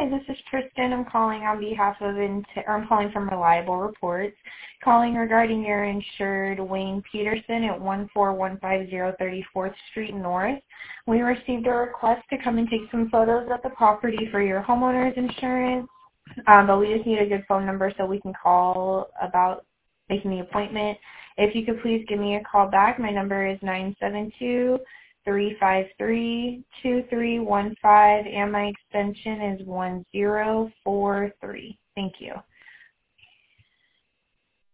Hi, this is Tristan. I'm calling on behalf of, I'm calling from Reliable Reports, calling regarding your insured Wayne Peterson at 14150 34th Street North. We received a request to come and take some photos of the property for your homeowner's insurance, but we just need a good phone number so we can call about making the appointment. If you could please give me a call back, my number is 972-353-2315, and my extension is 1043. Thank you.